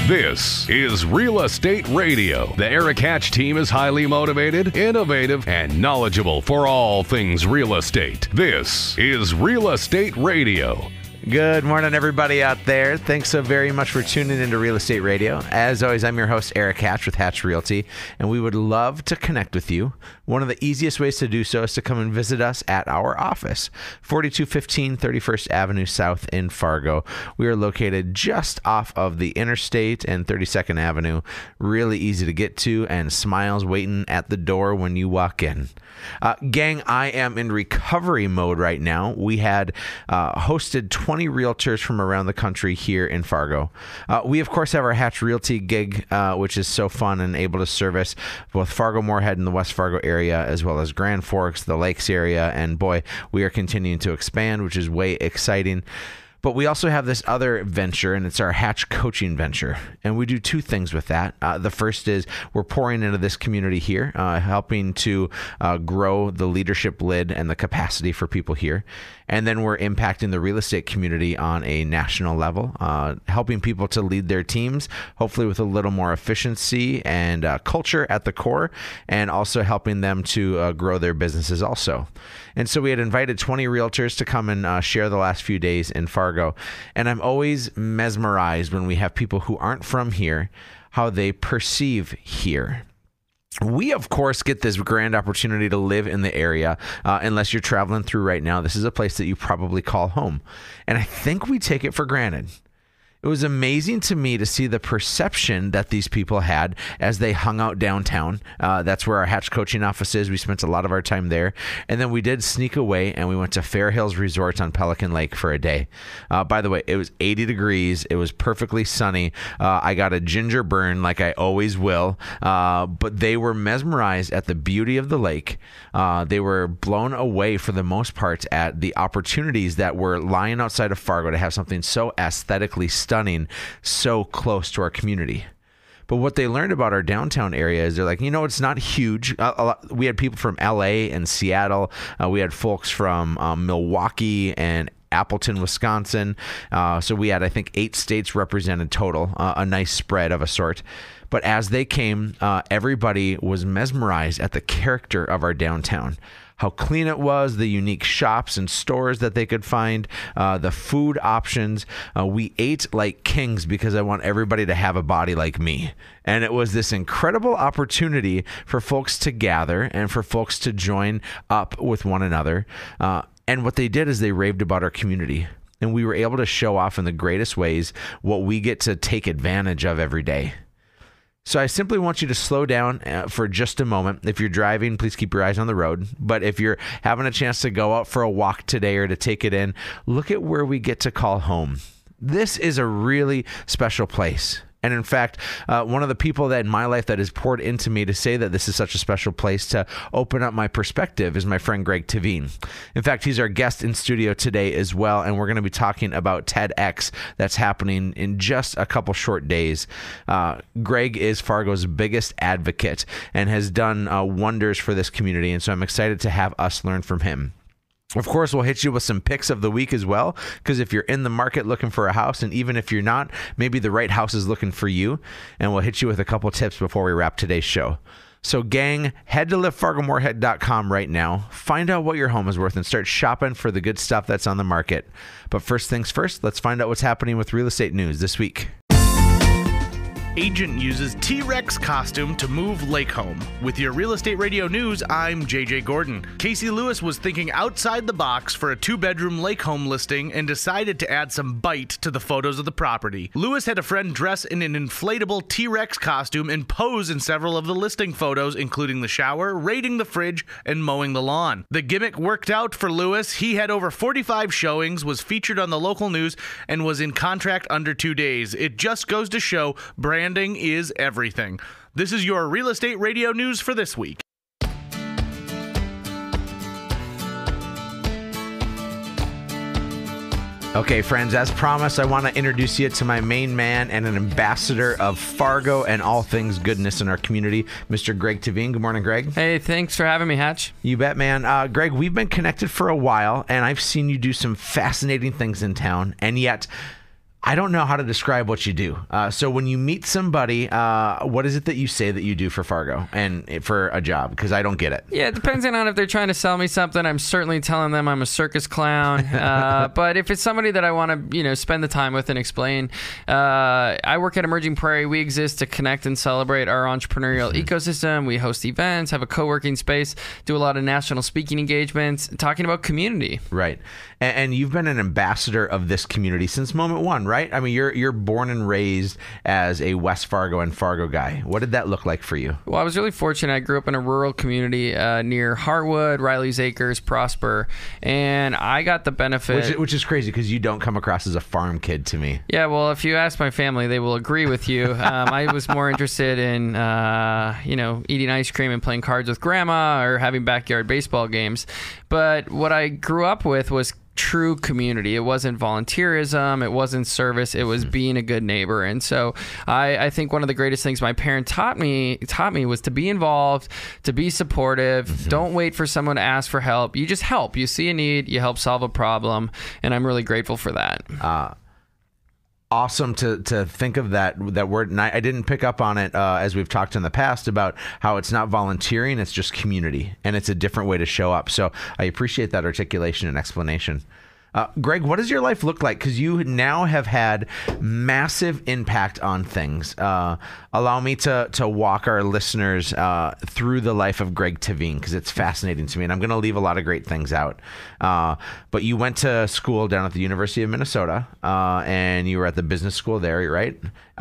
This is Real Estate Radio. The Eric Hatch team is highly motivated, innovative, and knowledgeable for all things real estate. This is Real Estate Radio. Good morning, everybody out there. Thanks so very much for tuning into Real Estate Radio. As always, I'm your host, Eric Hatch with Hatch Realty, and we would love to connect with you. One of the easiest ways to do so is to come and visit us at our office, 4215 31st Avenue South in Fargo. We are located just off of the Interstate and 32nd Avenue. Really easy to get to, and smiles waiting at the door when you walk in. Gang, I am in recovery mode right now. We had hosted 20 realtors from around the country here in Fargo. We, of course, have our Hatch Realty gig, which is so fun and able to service both Fargo-Moorhead and the West Fargo area, as well as Grand Forks, the Lakes area. And boy, we are continuing to expand, which is way exciting. But we also have this other venture, and it's our Hatch coaching venture. And we do two things with that. The first is we're pouring into this community here, helping to grow the leadership lid and the capacity for people here. And then we're impacting the real estate community on a national level, helping people to lead their teams, hopefully with a little more efficiency and culture at the core, and also helping them to grow their businesses also. And so we had invited 20 realtors to come and share the last few days in Fargo. And I'm always mesmerized when we have people who aren't from here, how they perceive here. We, of course, get this grand opportunity to live in the area. Unless you're traveling through right now, this is a place that you probably call home. And I think we take it for granted. It was amazing to me to see the perception that these people had as they hung out downtown. That's where our Hatch coaching office is. We spent a lot of our time there. And then we did sneak away and we went to Fair Hills Resort on Pelican Lake for a day. By the way, it was 80 degrees. It was perfectly sunny. I got a ginger burn like I always will. But they were mesmerized at the beauty of the lake. They were blown away for the most part at the opportunities that were lying outside of Fargo to have something so aesthetically stunning, so close to our community. But what they learned about our downtown area is they're like, it's not huge. We had people from LA and Seattle. We had folks from Milwaukee and Appleton, Wisconsin. So we had, I think, 8 states represented total, a nice spread of a sort. But as they came, everybody was mesmerized at the character of our downtown. How clean it was, the unique shops and stores that they could find, the food options. We ate like kings because I want everybody to have a body like me. And it was this incredible opportunity for folks to gather and for folks to join up with one another. And what they did is they raved about our community. And we were able to show off in the greatest ways what we get to take advantage of every day. So I simply want you to slow down for just a moment. If you're driving, please keep your eyes on the road. But if you're having a chance to go out for a walk today or to take it in, look at where we get to call home. This is a really special place. And in fact, one of the people that in my life that has poured into me to say that this is such a special place to open up my perspective is my friend Greg Tavine. In fact, he's our guest in studio today as well, and we're going to be talking about TEDx that's happening in just a couple short days. Greg is Fargo's biggest advocate and has done wonders for this community, and so I'm excited to have us learn from him. Of course, we'll hit you with some picks of the week as well, because if you're in the market looking for a house, and even if you're not, maybe the right house is looking for you, and we'll hit you with a couple tips before we wrap today's show. So gang, head to livefargomoorhead.com right now, find out what your home is worth, and start shopping for the good stuff that's on the market. But first things first, let's find out what's happening with real estate news this week. Agent uses T-Rex costume to move lake home. With your Real Estate Radio news, I'm JJ Gordon. Casey Lewis was thinking outside the box for a 2-bedroom lake home listing and decided to add some bite to the photos of the property. Lewis had a friend dress in an inflatable T-Rex costume and pose in several of the listing photos, including the shower, raiding the fridge, and mowing the lawn. The gimmick worked out for Lewis. He had over 45 showings, was featured on the local news, and was in contract under 2 days. It just goes to show branding is everything. This is your Real Estate Radio news for this week. Okay, friends, as promised, I want to introduce you to my main man and an ambassador of Fargo and all things goodness in our community, Mr. Greg Tavine. Good morning, Greg. Hey, thanks for having me, Hatch. You bet, man. Greg, we've been connected for a while, and I've seen you do some fascinating things in town, and yet I don't know how to describe what you do. So when you meet somebody, what is it that you say that you do for Fargo and for a job? Because I don't get it. Yeah, depending on if they're trying to sell me something, I'm certainly telling them I'm a circus clown. But if it's somebody that I want to, spend the time with and explain, I work at Emerging Prairie. We exist to connect and celebrate our entrepreneurial ecosystem. We host events, have a co-working space, do a lot of national speaking engagements, talking about community. Right. And you've been an ambassador of this community since moment one, right? I mean, you're born and raised as a West Fargo and Fargo guy. What did that look like for you? Well, I was really fortunate. I grew up in a rural community near Hartwood, Riley's Acres, Prosper, and I got the benefit. Which is crazy because you don't come across as a farm kid to me. Yeah, well, if you ask my family, they will agree with you. I was more interested in, eating ice cream and playing cards with grandma or having backyard baseball games. But what I grew up with was true community. It wasn't volunteerism. It wasn't service. It was being a good neighbor. And so I think one of the greatest things my parents taught me was to be involved, to be supportive. Don't wait for someone to ask for help. You just help. You see a need, you help solve a problem. And I'm really grateful for that. Awesome to think of that word. And I didn't pick up on it as we've talked in the past about how it's not volunteering, it's just community, and it's a different way to show up. So I appreciate that articulation and explanation. Greg, what does your life look like? Because you now have had massive impact on things. Allow me to walk our listeners through the life of Greg Teveen, because it's fascinating to me, and I'm going to leave a lot of great things out. But you went to school down at the University of Minnesota, and you were at the business school there, right?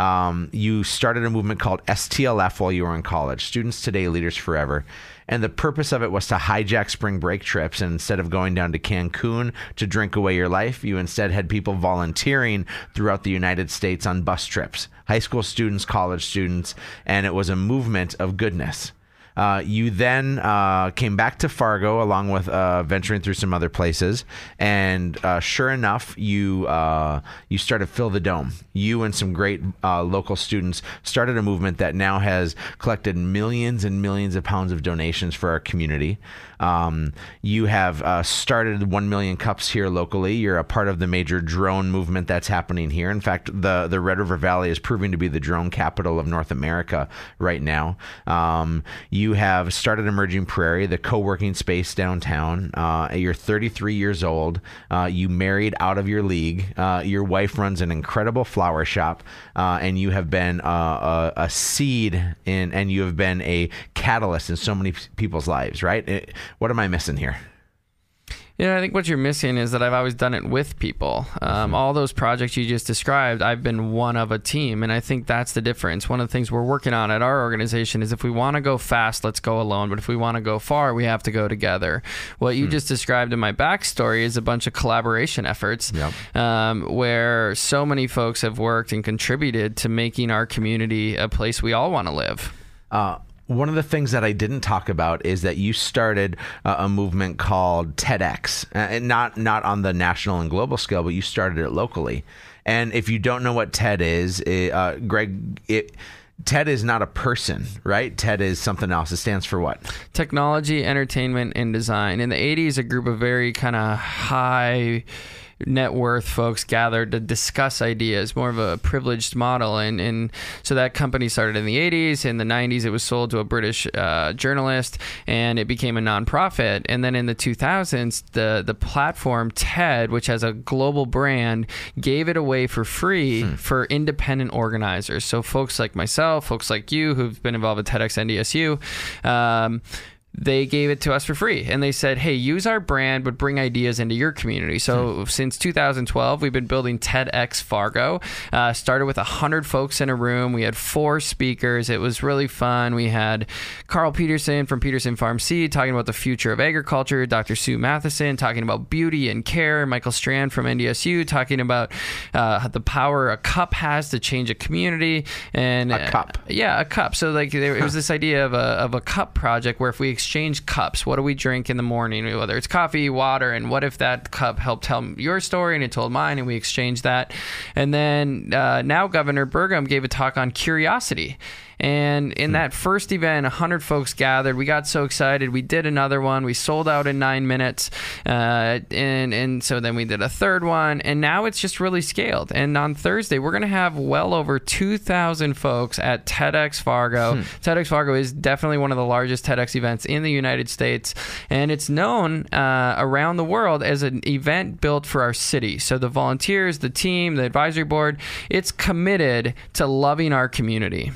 You started a movement called STLF while you were in college, Students Today, Leaders Forever. And the purpose of it was to hijack spring break trips. And instead of going down to Cancun to drink away your life, you instead had people volunteering throughout the United States on bus trips, high school students, college students, and it was a movement of goodness. You then came back to Fargo along with venturing through some other places. And sure enough, you started Fill the Dome. You and some great local students started a movement that now has collected millions and millions of pounds of donations for our community. You have started 1 million cups here locally. You're a part of the major drone movement that's happening here. In fact, the Red River Valley is proving to be the drone capital of North America right now. You have started Emerging Prairie, the co-working space downtown. You're 33 years old. You married out of your league. Your wife runs an incredible flower shop, and you have been a seed and you have been a catalyst in so many people's lives, right? What am I missing here? Yeah, I think what you're missing is that I've always done it with people. All those projects you just described, I've been one of a team, and I think that's the difference. One of the things we're working on at our organization is if we want to go fast, let's go alone, but if we want to go far, we have to go together. What you just described in my backstory is a bunch of collaboration efforts where so many folks have worked and contributed to making our community a place we all want to live. One of the things that I didn't talk about is that you started a movement called TEDx, and not on the national and global scale, but you started it locally. And if you don't know what TED is, Greg, TED is not a person, right? TED is something else. It stands for what? Technology, Entertainment, and Design. In the 80s, a group of very kind of high net worth folks gathered to discuss ideas, more of a privileged model. And so that company started in the 80s. In the 90s, it was sold to a British journalist, and it became a nonprofit. And then in the 2000s, the platform TED, which has a global brand, gave it away for free for independent organizers. So folks like myself, folks like you who've been involved with TEDx NDSU, they gave it to us for free, and they said, hey, use our brand, but bring ideas into your community. So since 2012, we've been building TEDx Fargo. Started with 100 folks in a room. We had 4 speakers. It was really fun. We had Carl Peterson from Peterson Farm Seed talking about the future of agriculture, Dr. Sue Matheson talking about beauty and care, Michael Strand from NDSU talking about the power a cup has to change a community. And a cup. Yeah, a cup. So like it was this idea of a cup project where if we exchange cups, what do we drink in the morning, whether it's coffee, water, and what if that cup helped tell your story and it told mine, and we exchanged that. And then now Governor Burgum gave a talk on curiosity. And in that first event, 100 folks gathered. We got so excited. We did another one. We sold out in 9 minutes. And so then we did a third one. And now it's just really scaled. And on Thursday, we're going to have well over 2,000 folks at TEDx Fargo. TEDx Fargo is definitely one of the largest TEDx events in the United States. And it's known around the world as an event built for our city. So the volunteers, the team, the advisory board, it's committed to loving our community.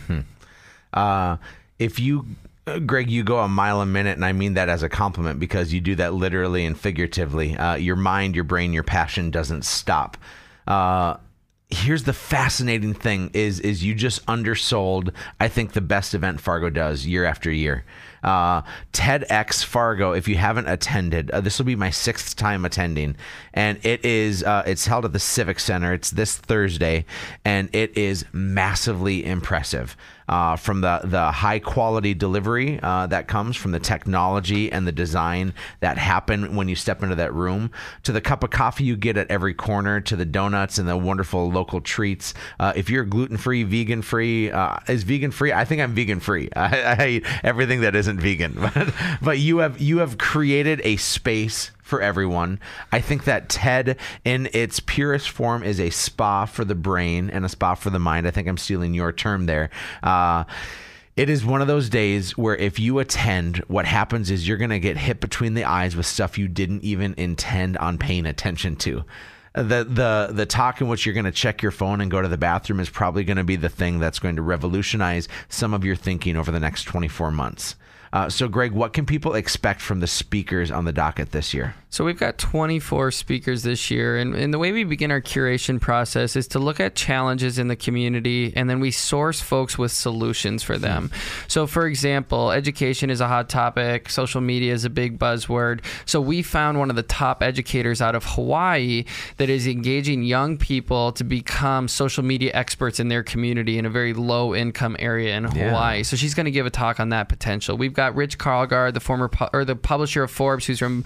If you, Greg, you go a mile a minute, and I mean that as a compliment because you do that literally and figuratively. Your mind, your brain, your passion doesn't stop. Here's the fascinating thing is you just undersold, I think, the best event Fargo does year after year. TEDx Fargo, if you haven't attended, this will be my 6th time attending, and it's held at the Civic Center. It's this Thursday, and it is massively impressive. From the high quality delivery that comes from the technology and the design that happen when you step into that room, to the cup of coffee you get at every corner, to the donuts and the wonderful local treats. If you're gluten-free, vegan-free, is vegan-free? I think I'm vegan-free. I eat everything that isn't vegan. But you have created a space for everyone. I think that TED in its purest form is a spa for the brain and a spa for the mind. I think I'm stealing your term there. It is one of those days where if you attend, what happens is you're going to get hit between the eyes with stuff you didn't even intend on paying attention to. The talk in which you're going to check your phone and go to the bathroom is probably going to be the thing that's going to revolutionize some of your thinking over the next 24 months. So, Greg, what can people expect from the speakers on the docket this year? So we've got 24 speakers this year, and the way we begin our curation process is to look at challenges in the community, and then we source folks with solutions for them. So, for example, education is a hot topic. Social media is a big buzzword. So we found one of the top educators out of Hawaii that is engaging young people to become social media experts in their community in a very low-income area in Hawaii. So she's going to give a talk on that potential. We've got Rich Karlgaard, the publisher of Forbes, who's from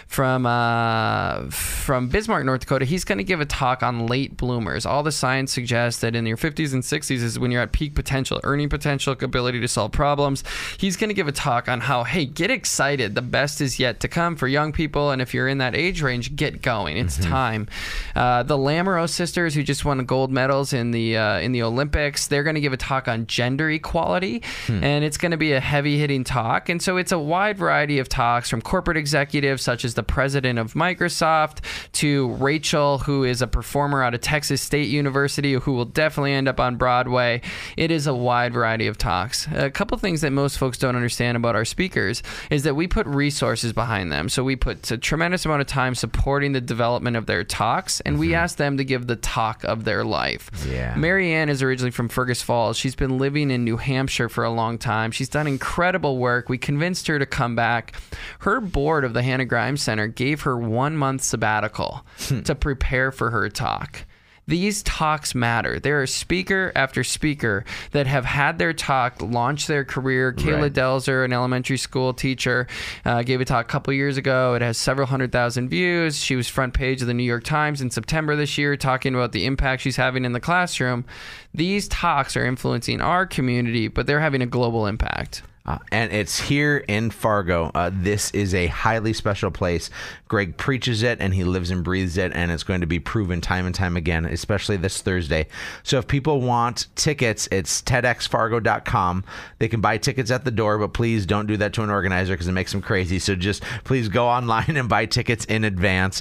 Bismarck, North Dakota. He's going to give a talk on late bloomers. All the science suggests that in your 50s and 60s is when you're at peak potential, earning potential, ability to solve problems. He's going to give a talk on how, hey, get excited. The best is yet to come for young people, and if you're in that age range, get going. It's time. The Lamoureux sisters, who just won gold medals in the Olympics, they're going to give a talk on gender equality, and it's going to be a heavy-hitting talk. And so it's a wide variety of talks from corporate executives such as the president of Microsoft to Rachel, who is a performer out of Texas State University, who will definitely end up on Broadway. It is a wide variety of talks. A couple things that most folks don't understand about our speakers is that we put resources behind them. So we put a tremendous amount of time supporting the development of their talks, and we ask them to give the talk of their life. Mary Ann is originally from Fergus Falls. She's been living in New Hampshire for a long time. She's done incredible work. We convinced her to come back. Her board of the Hannah Grimes Center gave her 1 month sabbatical to prepare for her talk. These talks matter. There are speaker after speaker that have had their talk launch their career. Kayla Delzer, an elementary school teacher, gave a talk a couple years ago. It has several 100,000 views. She was front page of the New York Times in September this year talking about the impact she's having in the classroom. These talks are influencing our community, but they're having a global impact. And it's here in Fargo. This is a highly special place. Greg preaches it, and he lives and breathes it, and it's going to be proven time and time again, especially this Thursday. So if people want tickets, it's TEDxFargo.com. They can buy tickets at the door, but please don't do that to an organizer because it makes them crazy. So just please go online and buy tickets in advance.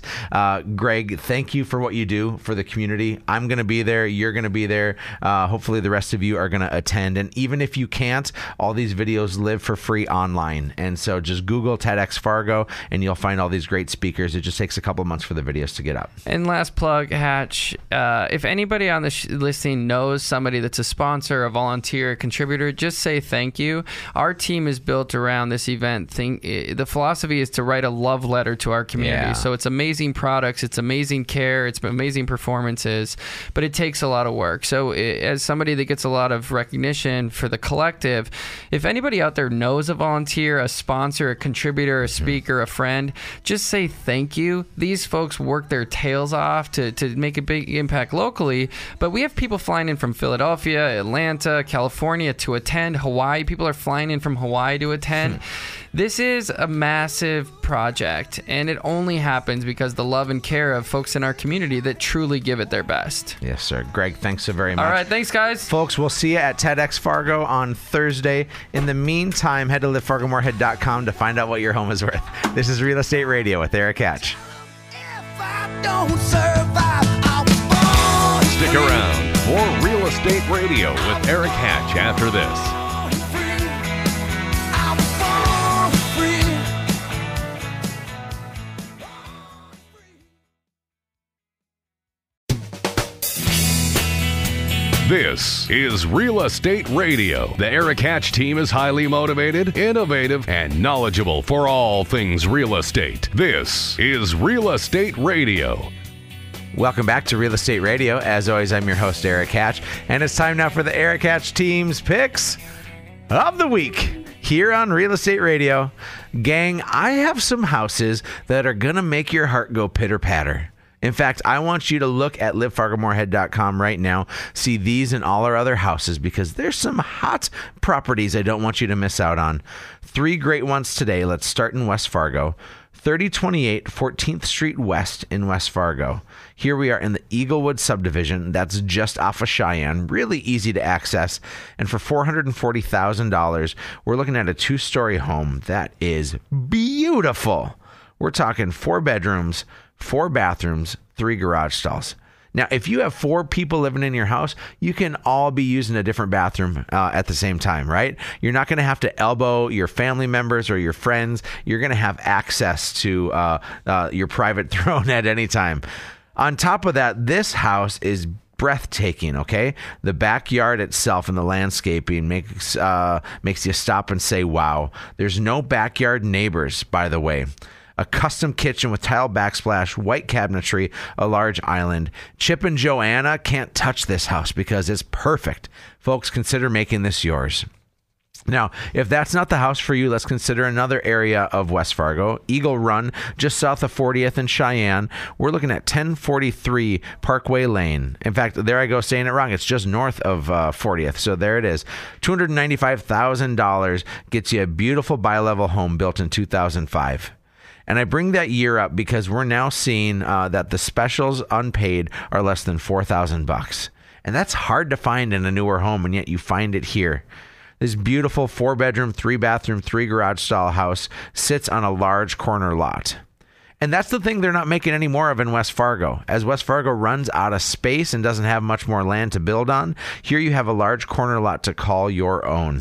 Greg, thank you for what you do for the community. I'm going to be there. You're going to be there. Hopefully the rest of you are going to attend. And even if you can't, all these videos live for free online. And so just Google TEDx Fargo and you'll find all these great speakers. It just takes a couple months for the videos to get up. And last plug, Hatch, if anybody on the listing knows somebody that's a sponsor, a volunteer, a contributor, just say thank you. Our team is built around this event. The philosophy is to write a love letter to our community. So it's amazing products, it's amazing care, it's amazing performances, but it takes a lot of work. So as somebody that gets a lot of recognition for the collective, if anybody out there knows a volunteer, a sponsor, a contributor, a speaker, a friend, just say thank you. These folks work their tails off to make a big impact locally, but we have people flying in from Philadelphia, Atlanta, California to attend. Hawaii, people are flying in from Hawaii to attend. This is a massive project, and it only happens because the love and care of folks in our community that truly give it their best. Yes, sir. Greg, thanks so very much. All right, thanks, guys. Folks, we'll see you at TEDx Fargo on Thursday. In the meantime, head to livefargomorehead.com to find out what your home is worth. This is Real Estate Radio with Eric Hatch. If I don't survive, I was born Stick around for Real Estate Radio with Eric Hatch after this. free. I was born free. This is Real Estate Radio. The Eric Hatch team is highly motivated, innovative, and knowledgeable for all things real estate. This is Real Estate Radio. Welcome back to Real Estate Radio. As always, I'm your host, Eric Hatch, and it's time now for the Eric Hatch team's picks of the week here on Real Estate Radio. Gang, I have some houses that are going to make your heart go pitter-patter. In fact, I want you to look at livefargomorehead.com right now, see these and all our other houses, because there's some hot properties I don't want you to miss out on. 3 great ones today. Let's start in West Fargo. 3028 14th Street West in West Fargo. Here we are in the Eaglewood subdivision. That's just off of Cheyenne. Really easy to access. And for $440,000, we're looking at a 2-story home that is beautiful. We're talking 4 bedrooms, 4 bathrooms, 3 garage stalls. Now, if you have 4 people living in your house, you can all be using a different bathroom at the same time, right? You're not going to have to elbow your family members or your friends. You're going to have access to your private throne at any time. On top of that, this house is breathtaking, okay? The backyard itself and the landscaping makes you stop and say, wow. There's no backyard neighbors, by the way. A custom kitchen with tile backsplash, white cabinetry, a large island. Chip and Joanna can't touch this house because it's perfect. Folks, consider making this yours. Now, if that's not the house for you, let's consider another area of West Fargo, Eagle Run, just south of 40th and Cheyenne. We're looking at 1043 Parkway Lane. In fact, there I go saying it wrong. It's just north of 40th. So there it is. $295,000 gets you a beautiful bi-level home built in 2005. And I bring that year up because we're now seeing that the specials unpaid are less than $4,000. And that's hard to find in a newer home, and yet you find it here. This beautiful 4-bedroom, 3-bathroom, 3-garage style house sits on a large corner lot. And that's the thing they're not making any more of in West Fargo. As West Fargo runs out of space and doesn't have much more land to build on, here you have a large corner lot to call your own.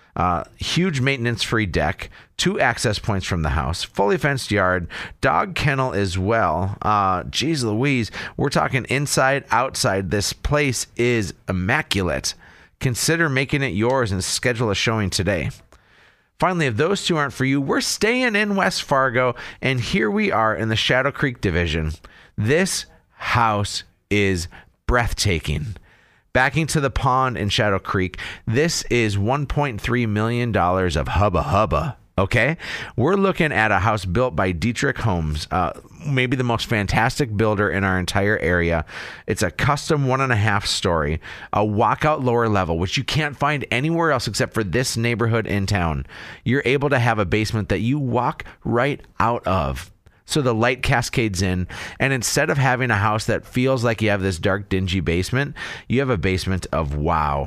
Huge maintenance-free deck, 2 access points from the house, fully fenced yard, dog kennel as well. Geez Louise, we're talking inside, outside. This place is immaculate. Consider making it yours and schedule a showing today. Finally, if those 2 aren't for you, we're staying in West Fargo, and here we are in the Shadow Creek division. This house is breathtaking. Backing to the pond in Shadow Creek, this is $1.3 million of hubba hubba. Okay, we're looking at a house built by Dietrich Homes, maybe the most fantastic builder in our entire area. It's a custom 1.5 story, a walkout lower level, which you can't find anywhere else except for this neighborhood in town. You're able to have a basement that you walk right out of. So the light cascades in, and instead of having a house that feels like you have this dark, dingy basement, you have a basement of wow.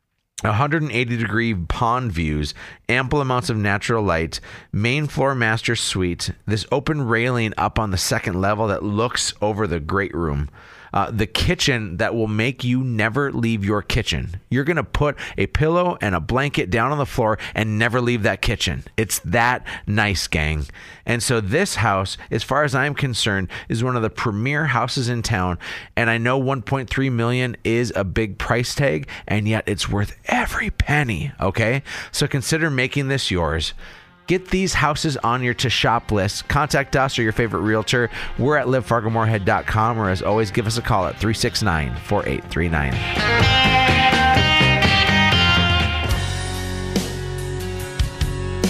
180-degree pond views, ample amounts of natural light, main floor master suite, this open railing up on the 2nd level that looks over the great room. The kitchen that will make you never leave your kitchen. You're going to put a pillow and a blanket down on the floor and never leave that kitchen. It's that nice, gang. And so this house, as far as I'm concerned, is one of the premier houses in town. And I know $1.3 million is a big price tag, and yet it's worth every penny, okay? So consider making this yours. Get these houses on your to-shop list. Contact us or your favorite realtor. We're at livefargomorehead.com, or as always, give us a call at 369-4839.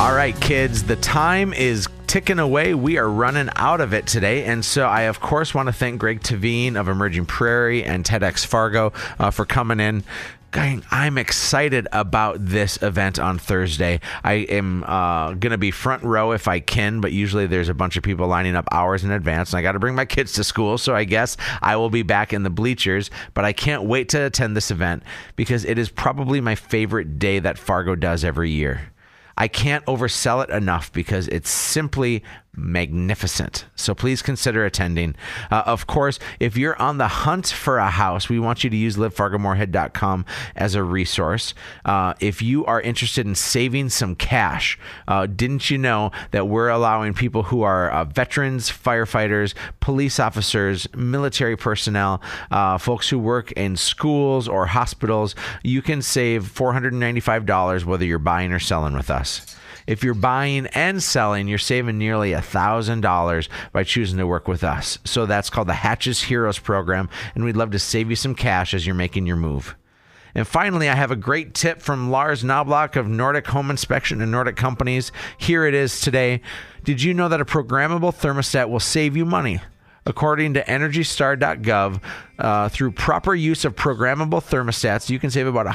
All right, kids, the time is ticking away. We are running out of it today. And so I, of course, want to thank Greg Tavine of Emerging Prairie and TEDx Fargo for coming in. Gang, I'm excited about this event on Thursday. I am going to be front row if I can, but usually there's a bunch of people lining up hours in advance, and I got to bring my kids to school, so I guess I will be back in the bleachers, but I can't wait to attend this event because it is probably my favorite day that Fargo does every year. I can't oversell it enough because it's simply magnificent. So please consider attending. Of course, if you're on the hunt for a house, we want you to use livefargomorehead.com as a resource. If you are interested in saving some cash, didn't you know that we're allowing people who are veterans, firefighters, police officers, military personnel, folks who work in schools or hospitals, you can save $495 whether you're buying or selling with us. If you're buying and selling, you're saving nearly $1,000 by choosing to work with us. So that's called the Hatches Heroes program, and we'd love to save you some cash as you're making your move. And finally, I have a great tip from Lars Knobloch of Nordic Home Inspection and Nordic Companies. Here it is today. Did you know that a programmable thermostat will save you money? According to EnergyStar.gov, through proper use of programmable thermostats, you can save about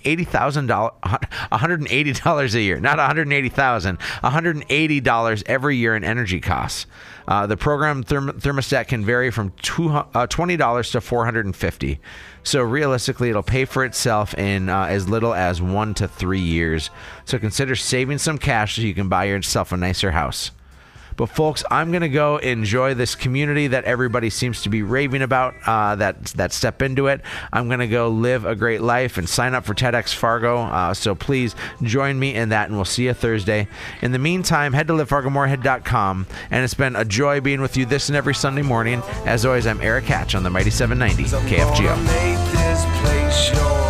$180 a year. Not $180,000, $180 every year in energy costs. The program thermostat can vary from $20 to $450. So realistically, it'll pay for itself in as little as 1 to 3 years. So consider saving some cash so you can buy yourself a nicer house. But folks, I'm going to go enjoy this community that everybody seems to be raving about, that step into it. I'm going to go live a great life and sign up for TEDx Fargo. So please join me in that, and we'll see you Thursday. In the meantime, head to livefargomorehead.com, and it's been a joy being with you this and every Sunday morning. As always, I'm Eric Hatch on the Mighty 790 KFGO.